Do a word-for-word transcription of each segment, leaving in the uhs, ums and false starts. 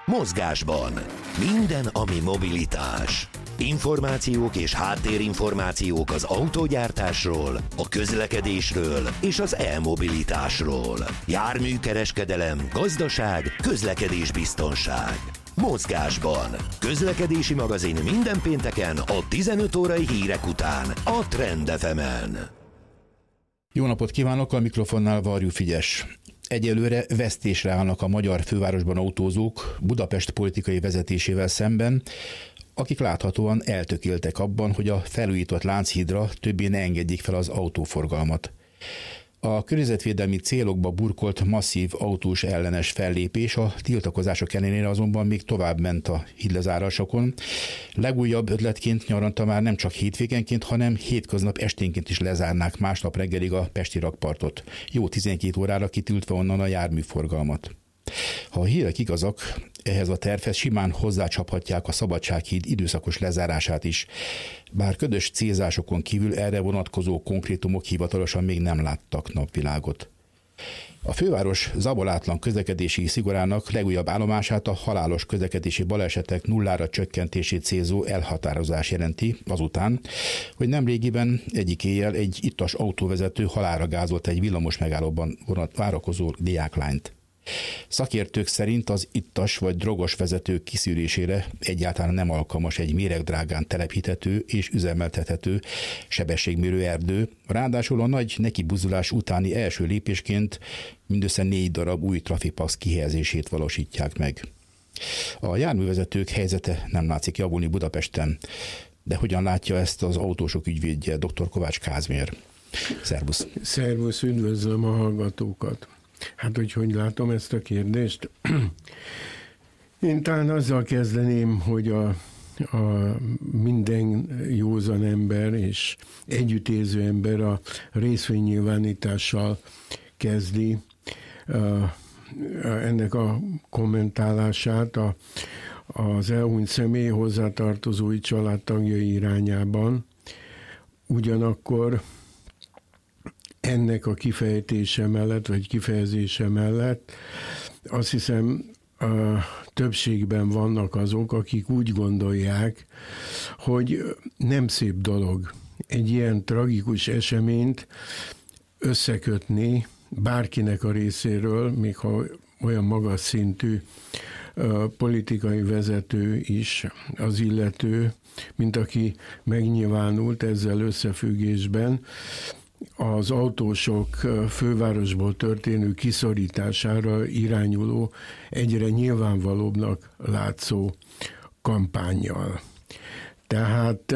Mozgásban. Minden, ami mobilitás. Információk és háttérinformációk az autógyártásról, a közlekedésről és az e-mobilitásról. Járműkereskedelem, gazdaság, közlekedésbiztonság. Mozgásban. Közlekedési magazin minden pénteken a tizenöt órai hírek után a Trend ef emen. Jó napot kívánok, a mikrofonnál Varjú Figyes. Egyelőre vesztésre állnak a magyar fővárosban autózók Budapest politikai vezetésével szemben, akik láthatóan eltökéltek abban, hogy a felújított Lánchídra többé ne engedjék fel az autóforgalmat. A környezetvédelmi célokba burkolt masszív autós ellenes fellépés a tiltakozások ellenére azonban még tovább ment a hídlezárásokon. Legújabb ötletként nyaranta már nem csak hétvégenként, hanem hétköznap esténként is lezárnák másnap reggelig a pesti rakpartot. Jó tizenkét órára kitiltva onnan a járműforgalmat. Ha a hírek igazak, ehhez a tervhez simán hozzácsaphatják a Szabadsághíd időszakos lezárását is, bár ködös célzásokon kívül erre vonatkozó konkrétumok hivatalosan még nem láttak napvilágot. A főváros zabolátlan közlekedési szigorának legújabb állomását a halálos közlekedési balesetek nullára csökkentését célzó elhatározás jelenti, azután, hogy nemrégiben egyik éjjel egy ittas autóvezető halálra gázolt egy villamos megállóban vonat várakozó diáklányt. Szakértők szerint az ittas vagy drogos vezetők kiszűrésére egyáltalán nem alkalmas egy méregdrágán telepíthető és üzemeltethető sebességmérő erdő, ráadásul a nagy nekibuzulás utáni első lépésként mindössze négy darab új trafipax kihelyezését valósítják meg. A járművezetők helyzete nem látszik javulni Budapesten, de hogyan látja ezt az autósok ügyvédje, dr. Kovács Kázmér? Szervusz! Szervusz, üdvözlöm a hallgatókat! Hát, hogy hogy látom ezt a kérdést? Én talán azzal kezdeném, hogy a, a minden józan ember és együttérző ember a részvénynyilvánítással kezdi a, a, ennek a kommentálását a, az elhunyt személy hozzátartozói családtagjai irányában. Ugyanakkor ennek a kifejtése mellett, vagy kifejezése mellett azt hiszem a többségben vannak azok, akik úgy gondolják, hogy nem szép dolog egy ilyen tragikus eseményt összekötni bárkinek a részéről, még ha olyan magas szintű politikai vezető is az illető, mint aki megnyilvánult ezzel összefüggésben, az autósok fővárosból történő kiszorítására irányuló, egyre nyilvánvalóbbnak látszó kampánnyal. Tehát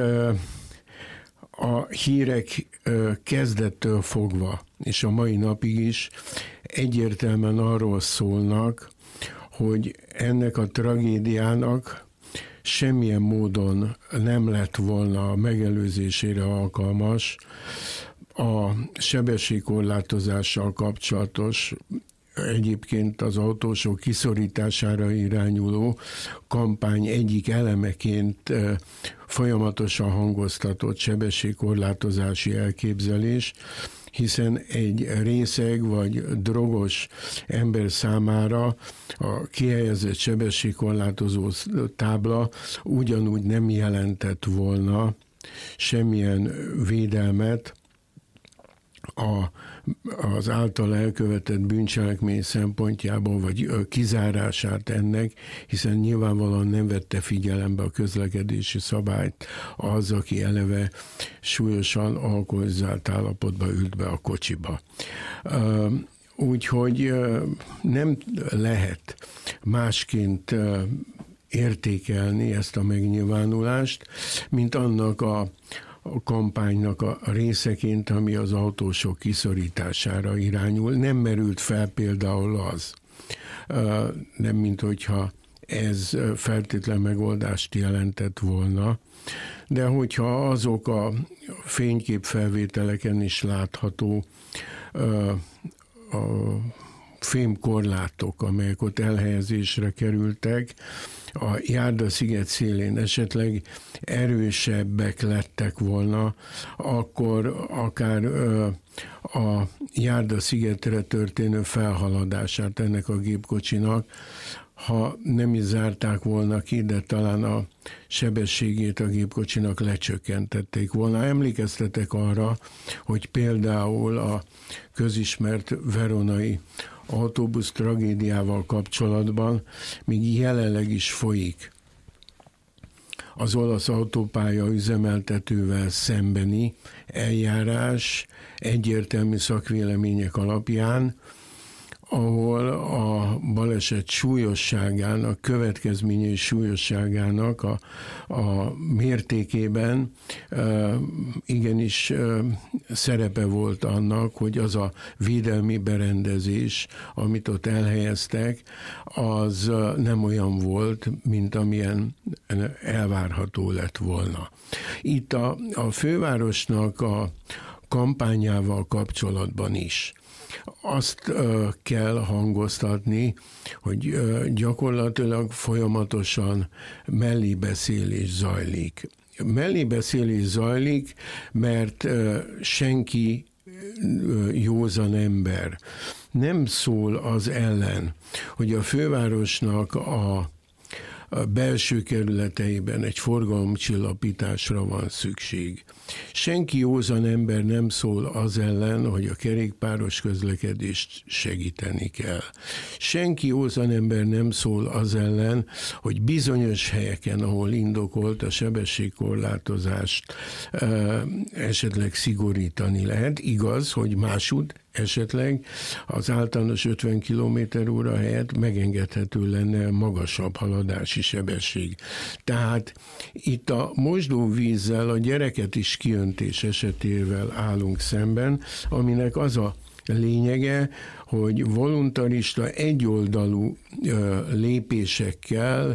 a hírek kezdettől fogva, és a mai napig is egyértelműen arról szólnak, hogy ennek a tragédiának semmilyen módon nem lett volna a megelőzésére alkalmas a sebességkorlátozással kapcsolatos, egyébként az autósok kiszorítására irányuló kampány egyik elemeként folyamatosan hangoztatott sebességkorlátozási elképzelés, hiszen egy részeg vagy drogos ember számára a kihelyezett sebességkorlátozó tábla ugyanúgy nem jelentett volna semmilyen védelmet a, az által elkövetett bűncselekmény szempontjából, vagy kizárását ennek, hiszen nyilvánvalóan nem vette figyelembe a közlekedési szabályt az, aki eleve súlyosan alkoholizált állapotba ült be a kocsiba. Úgyhogy nem lehet másként értékelni ezt a megnyilvánulást, mint annak a a kampánynak a részeként, ami az autósok kiszorítására irányul. Nem merült fel például az, nem mint hogyha ez feltétlen megoldást jelentett volna, de hogyha azok a fényképfelvételeken is látható a fémkorlátok, amelyek ott elhelyezésre kerültek, a Járda-sziget szélén esetleg erősebbek lettek volna, akkor akár a Járda-szigetre történő felhaladását ennek a gépkocsinak ha nem is zárták volna ki, de talán a sebességét a gépkocsinak lecsökkentették volna. Emlékeztetek arra, hogy például a közismert veronai autóbusz tragédiával kapcsolatban még jelenleg is folyik az olasz autópálya üzemeltetővel szembeni eljárás egyértelmű szakvélemények alapján, ahol a baleset súlyosságának, következményei súlyosságának a, a mértékében e, igenis e, szerepe volt annak, hogy az a védelmi berendezés, amit ott elhelyeztek, az nem olyan volt, mint amilyen elvárható lett volna. Itt a, a fővárosnak a kampányával kapcsolatban is azt uh, kell hangoztatni, hogy uh, gyakorlatilag folyamatosan mellébeszélés zajlik. Mellébeszélés zajlik, mert uh, senki uh, józan ember nem szól az ellen, hogy a fővárosnak a a belső kerületeiben egy forgalomcsillapításra van szükség. Senki józan ember nem szól az ellen, hogy a kerékpáros közlekedést segíteni kell. Senki józan ember nem szól az ellen, hogy bizonyos helyeken, ahol indokolt, a sebességkorlátozást esetleg szigorítani lehet. Igaz, hogy másút esetleg az általános ötven kilométer óra helyett megengedhető lenne magasabb haladási sebesség. Tehát itt a mosdóvízzel, a gyereket is kiöntés esetével állunk szemben, aminek az a lényege, hogy voluntarista egyoldalú lépésekkel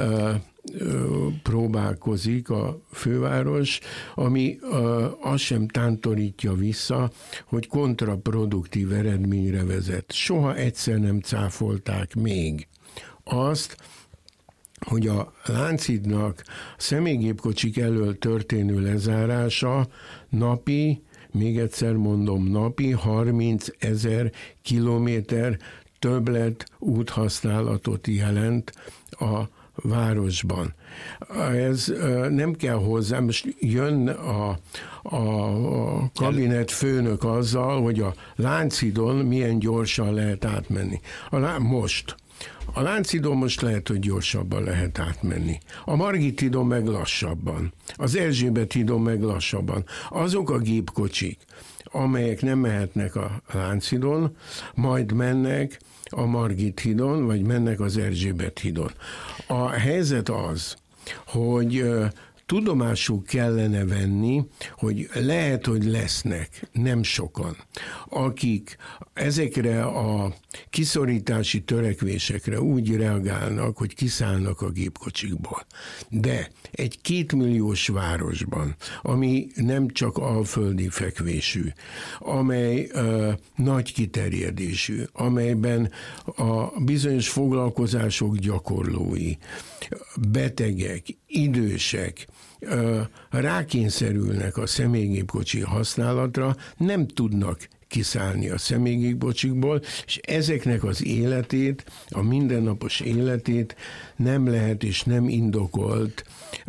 próbálkozik a főváros, ami azt sem tántorítja vissza, hogy kontraproduktív eredményre vezet. Soha egyszer nem cáfolták még azt, hogy a Lánchídnak a személygépkocsik elől történő lezárása napi, még egyszer mondom, napi harminc ezer kilométer többlet úthasználatot jelent a városban. Ez nem kell hozzá, most jön a, a, a kabinet főnök azzal, hogy a Lánchídon milyen gyorsan lehet átmenni. A, most. A Lánchídon most lehet, hogy gyorsabban lehet átmenni. A Margit hídon meg lassabban. Az Erzsébet hídon meg lassabban. Azok a gépkocsik, amelyek nem mehetnek a Lánchídon, majd mennek a Margit hídon, vagy mennek az Erzsébet hídon. A helyzet az, hogy tudomásul kellene venni, hogy lehet, hogy lesznek, nem sokan, akik ezekre a kiszorítási törekvésekre úgy reagálnak, hogy kiszállnak a gépkocsikból. De egy kétmilliós városban, ami nem csak alföldi fekvésű, amely uh, nagy kiterjedésű, amelyben a bizonyos foglalkozások gyakorlói, betegek, idősek rákényszerülnek a személygépkocsi használatra, nem tudnak kiszállni a személygépkocsikból, és ezeknek az életét, a mindennapos életét nem lehet és nem indokolt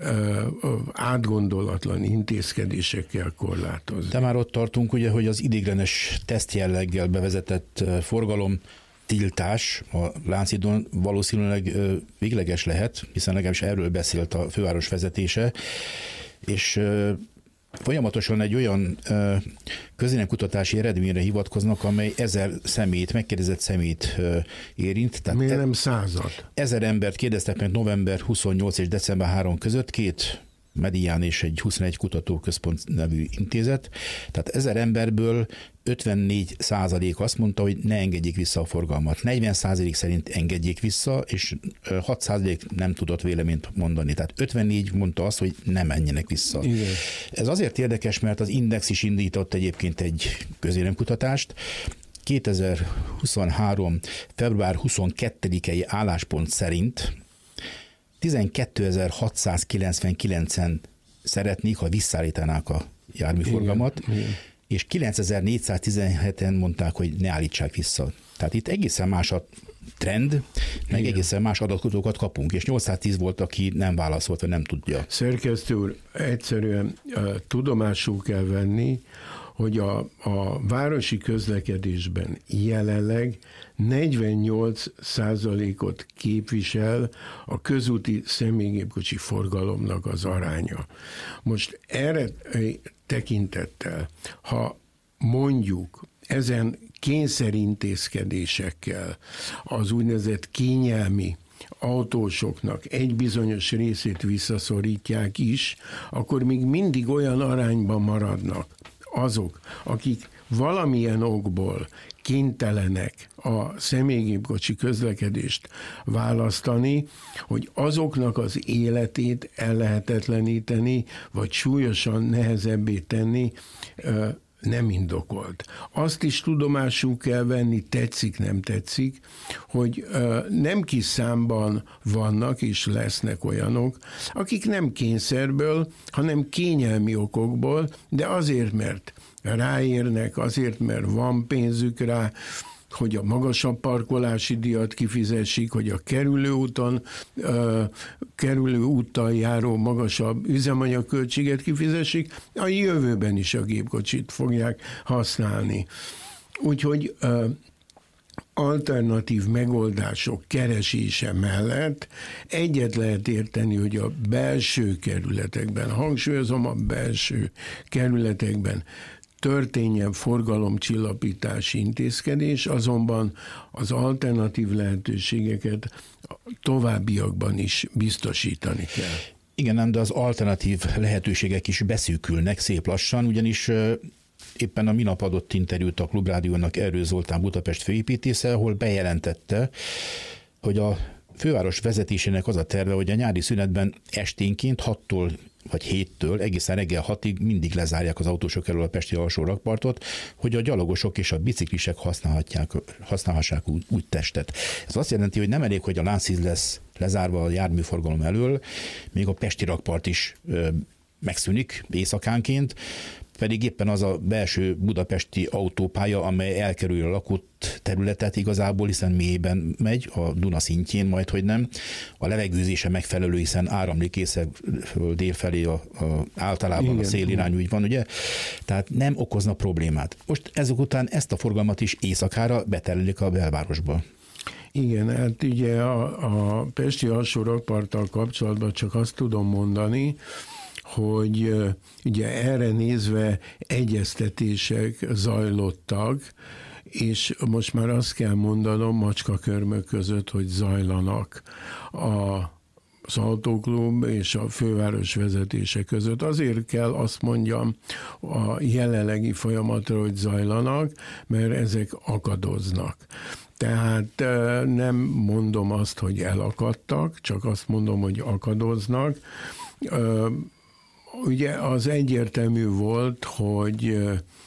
átgondolatlan intézkedésekkel korlátozni. De már ott tartunk, ugye, hogy az ideiglenes tesztjelleggel bevezetett forgalom tiltás a Lánchídon valószínűleg végleges lehet, hiszen legalábbis erről beszélt a főváros vezetése, és folyamatosan egy olyan közvéleménykutatási eredményre hivatkoznak, amely ezer személyt, megkérdezett személyt érint. Tehát miért nem század? Ezer embert kérdeztek meg november huszonnyolc és december harmadika között, két Medián és egy huszonegy kutatóközpont nevű intézet. Tehát ezer emberből ötvennégy százalék azt mondta, hogy ne engedjék vissza a forgalmat. negyven százalék szerint engedjék vissza, és hat százalék nem tudott véleményt mondani. Tehát ötvennégy mondta azt, hogy ne menjenek vissza. Igen. Ez azért érdekes, mert az Index is indított egyébként egy közvéleménykutatást. kétezer-huszonhárom. február huszonkettedikei álláspont szerint tizenkétezer-hatszázkilencvenkilencen szeretnék, ha visszaállítanák a járműforgalmat, igen, igen. És kilencezer-négyszáztizenheten mondták, hogy ne állítsák vissza. Tehát itt egészen más a trend, meg igen, egészen más adatkutatókat kapunk, és nyolcszáztíz volt, aki nem válaszolt, vagy nem tudja. Szerkesztő úr, egyszerűen uh, tudomásul kell venni, hogy a, a városi közlekedésben jelenleg negyvennyolc százalékot képvisel a közúti személygépkocsi forgalomnak az aránya. Most erre tekintettel, ha mondjuk ezen kényszerintézkedésekkel az úgynevezett kényelmi autósoknak egy bizonyos részét visszaszorítják is, akkor még mindig olyan arányban maradnak azok, akik valamilyen okból kénytelenek a személygépkocsi közlekedést választani, hogy azoknak az életét ellehetetleníteni, vagy súlyosan nehezebbé tenni nem indokolt. Azt is tudomásul kell venni, tetszik, nem tetszik, hogy nem kis számban vannak és lesznek olyanok, akik nem kényszerből, hanem kényelmi okokból, de azért, mert ráérnek, azért, mert van pénzük rá, hogy a magasabb parkolási díjat kifizessék, hogy a kerülőúton, uh, kerülőúttal járó magasabb üzemanyagköltséget kifizessék, a jövőben is a gépkocsit fogják használni. Úgyhogy uh, alternatív megoldások keresése mellett egyet lehet érteni, hogy a belső kerületekben, hangsúlyozom a belső kerületekben történjen forgalomcsillapítási intézkedés, azonban az alternatív lehetőségeket továbbiakban is biztosítani kell. Igen, de az alternatív lehetőségek is beszűkülnek szép lassan, ugyanis éppen a minap adott interjút a Klubrádiónak Erő Zoltán Budapest főépítésze, ahol bejelentette, hogy a főváros vezetésének az a terve, hogy a nyári szünetben esténként hattól vagy héttől egészen reggel hatig mindig lezárják az autósok elől a pesti alsó rakpartot, hogy a gyalogosok és a biciklisek használhatják, használhassák úgy, úgy testet. Ez azt jelenti, hogy nem elég, hogy a Lánchíd lesz lezárva a járműforgalom elől, még a pesti rakpart is ö, megszűnik éjszakánként, pedig éppen az a belső budapesti autópálya, amely elkerül a lakott területet igazából, hiszen mélyében megy, a Duna szintjén majd, hogy nem. A levegőzése megfelelő, hiszen áramlik északről délfelé a, a, általában igen, a szélirányú így van, ugye? Tehát nem okozna problémát. Most ezek után ezt a forgalmat is éjszakára beterelik a belvárosba. Igen, hát ugye a, a pesti alsó rakparttal kapcsolatban csak azt tudom mondani, hogy ugye erre nézve egyeztetések zajlottak, és most már azt kell mondanom macskakörmök között, hogy zajlanak a az autóklub és a főváros vezetése között. Azért kell azt mondjam a jelenlegi folyamatra, hogy zajlanak, mert ezek akadoznak. Tehát nem mondom azt, hogy elakadtak, csak azt mondom, hogy akadoznak. Ugye az egyértelmű volt, hogy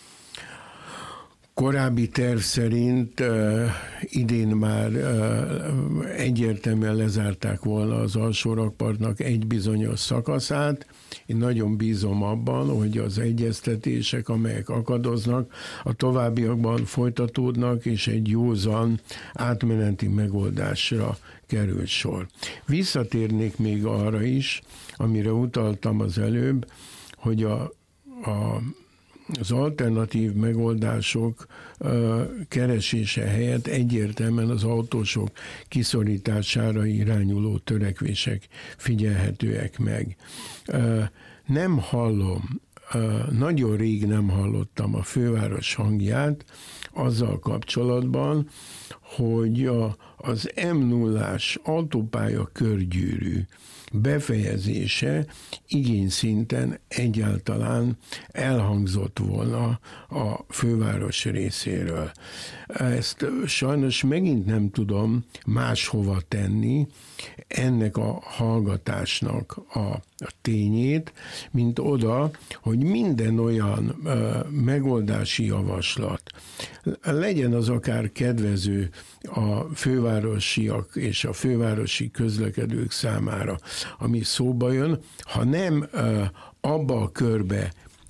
korábbi terv szerint uh, idén már uh, egyértelműen lezárták volna az alsó rakpartnak egy bizonyos szakaszát. Én nagyon bízom abban, hogy az egyeztetések, amelyek akadoznak, a továbbiakban folytatódnak, és egy józan átmeneti megoldásra kerül sor. Visszatérnék még arra is, amire utaltam az előbb, hogy a, a az alternatív megoldások keresése helyett egyértelműen az autósok kiszorítására irányuló törekvések figyelhetőek meg. Nem hallom, nagyon rég nem hallottam a főváros hangját azzal kapcsolatban, hogy a, az em nullás autópálya körgyűrű befejezése igényszinten egyáltalán elhangzott volna a főváros részéről. Ezt sajnos megint nem tudom máshova tenni ennek a hallgatásnak a, a tényét, mint oda, hogy minden olyan uh, megoldási javaslat, legyen az akár kedvező a fővárosiak és a fővárosi közlekedők számára, ami szóba jön, ha nem uh, abba a körbe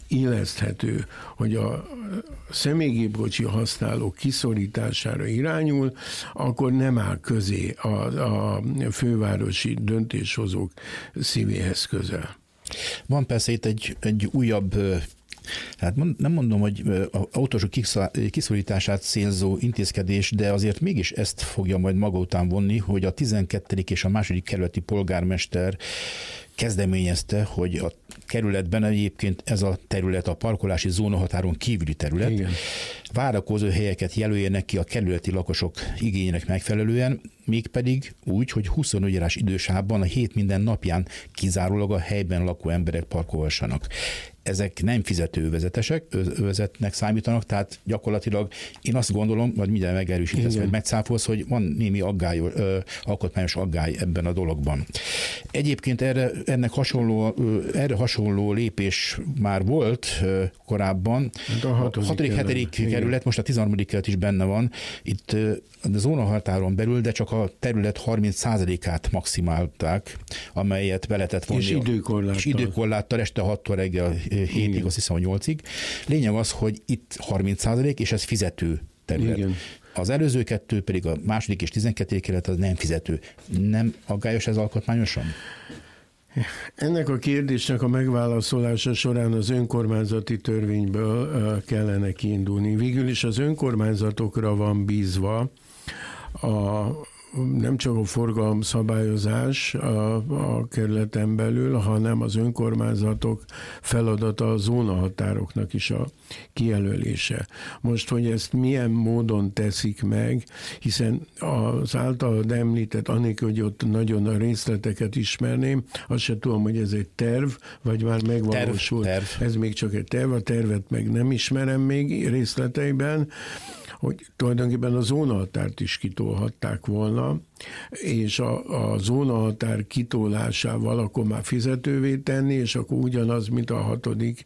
illeszthető, hogy a személygépkocsi használók kiszorítására irányul, akkor nem áll közé a, a fővárosi döntéshozók szívéhez közel. Van persze itt egy, egy újabb, hát nem mondom, hogy autósok kiszorítását célzó intézkedés, de azért mégis ezt fogja majd maga után vonni, hogy a tizenkettedik és a második kerületi polgármester kezdeményezte, hogy a kerületben egyébként ez a terület a parkolási zónahatáron kívüli terület. Igen. Várakozó helyeket jelöljenek ki a kerületi lakosok igényének megfelelően, mégpedig úgy, hogy huszonöt órás idősávban a hét minden napján kizárólag a helyben lakó emberek parkolhassanak. Ezek nem fizető övezetesek, övezetnek számítanak, tehát gyakorlatilag én azt gondolom, vagy mindjárt megerősítesz, vagy megcáfolsz, hogy van némi aggály, ö, alkotmányos aggály ebben a dologban. Egyébként erre, ennek hasonló, erre hasonló lépés már volt ö, korábban. A hatodik, hetedik kerület, most a tizenharmadik kerület is benne van. Itt ö, a zónahatáron belül, de csak a terület harminc százalékát maximálták, amelyet be lehetett vonni. És időkorláttal. És időkorláttal este hattól reggel hétig, igen. Azt hiszem, hogy nyolcig. Lényeg az, hogy itt harminc százalék, és ez fizető terület. Igen. Az előző kettő pedig a második és tizenkettedik kerület az nem fizető. Nem aggályos ez alkotmányosan? Ennek a kérdésnek a megválaszolása során az önkormányzati törvényből kellene kiindulni. Végül is az önkormányzatokra van bízva a nem csak a forgalomszabályozás a, a kerületen belül, hanem az önkormányzatok feladata a zónahatároknak is a kijelölése. Most, hogy ezt milyen módon teszik meg, hiszen az általad említett, anélkül, hogy ott nagyon a részleteket ismerném, azt se tudom, hogy ez egy terv, vagy már megvalósult. Terv, terv. Ez még csak egy terv, a tervet meg nem ismerem még részleteiben, hogy tulajdonképpen a zónahatárt is kitolhatták volna, és a, a zónahatár kitolásával akkor már fizetővé tenni, és akkor ugyanaz, mint a hatodik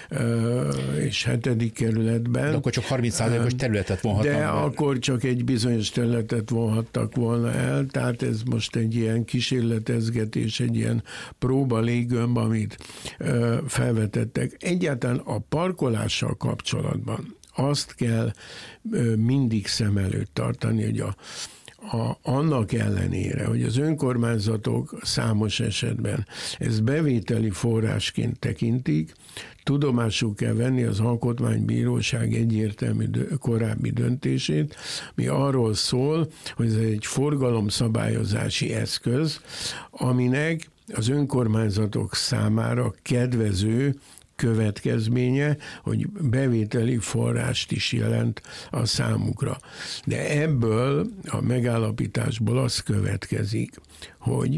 és hetedik kerületben. De akkor csak harminc százalékos területet vonhatnak. De be. akkor csak egy bizonyos területet vonhattak volna el, tehát ez most egy ilyen kísérletezgetés, egy ilyen próba légömb, amit felvetettek. Egyáltalán a parkolással kapcsolatban azt kell mindig szem előtt tartani, hogy a, a, annak ellenére, hogy az önkormányzatok számos esetben ezt bevételi forrásként tekintik, tudomásul kell venni az Alkotmánybíróság egyértelmű korábbi döntését, mi arról szól, hogy ez egy forgalomszabályozási eszköz, aminek az önkormányzatok számára kedvező következménye, hogy bevételi forrást is jelent a számukra. De ebből a megállapításból az következik, hogy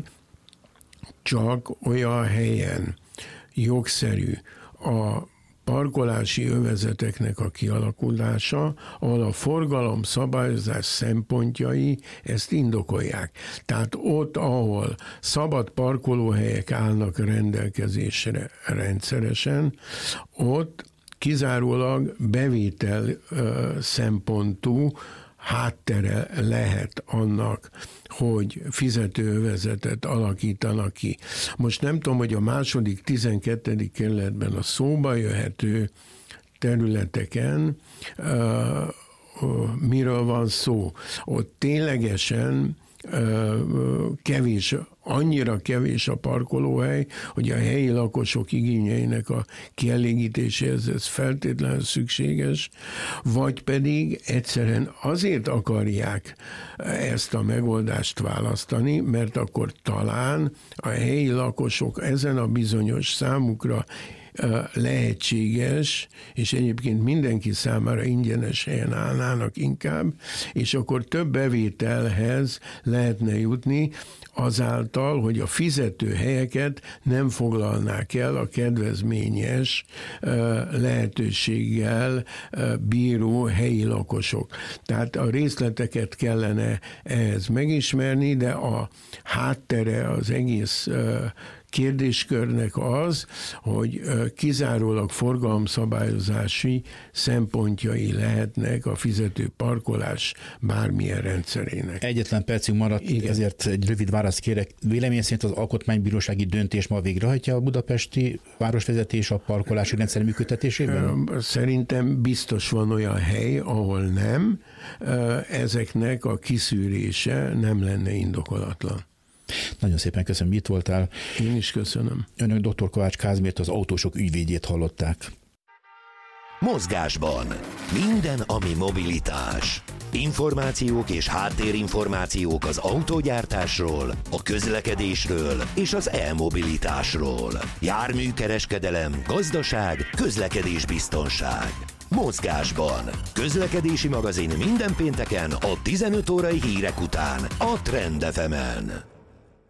csak olyan helyen jogszerű a parkolási övezeteknek a kialakulása, ahol a forgalom szabályozás szempontjai ezt indokolják. Tehát ott, ahol szabad parkolóhelyek állnak rendelkezésre rendszeresen, ott kizárólag bevétel szempontú háttere lehet annak, hogy fizetőövezetet alakítanak ki. Most nem tudom, hogy a második, tizenkettedik kerületben a szóba jöhető területeken uh, uh, miről van szó. Ott ténylegesen uh, kevés, annyira kevés a parkolóhely, hogy a helyi lakosok igényeinek a kielégítéséhez ez feltétlenül szükséges, vagy pedig egyszerűen azért akarják ezt a megoldást választani, mert akkor talán a helyi lakosok ezen a bizonyos számukra lehetséges, és egyébként mindenki számára ingyenes helyen állnának inkább, és akkor több bevételhez lehetne jutni, azáltal, hogy a fizető helyeket nem foglalnák el a kedvezményes lehetőséggel bíró helyi lakosok. Tehát a részleteket kellene ehhez megismerni, de a háttere az egész kérdéskörnek az, hogy kizárólag forgalomszabályozási szempontjai lehetnek a fizető parkolás bármilyen rendszerének. Egyetlen percünk maradt, igen. Ezért egy rövid választ kérek. Vélemény szerint az alkotmánybírósági döntés ma végrehajtja a budapesti városvezetés a parkolási rendszer működtetésében? Szerintem biztos van olyan hely, ahol nem. Ezeknek a kiszűrése nem lenne indokolatlan. Nagyon szépen köszönöm, hogy itt voltál. Én is köszönöm. Önök dr. Kovács Kázmért, az autósok ügyvédjét hallották. Mozgásban minden, ami mobilitás. Információk és háttérinformációk az autógyártásról, a közlekedésről és az e-mobilitásról. Járműkereskedelem, gazdaság, közlekedésbiztonság. Mozgásban. Közlekedési magazin minden pénteken a tizenöt órai hírek után a Trend ef emen.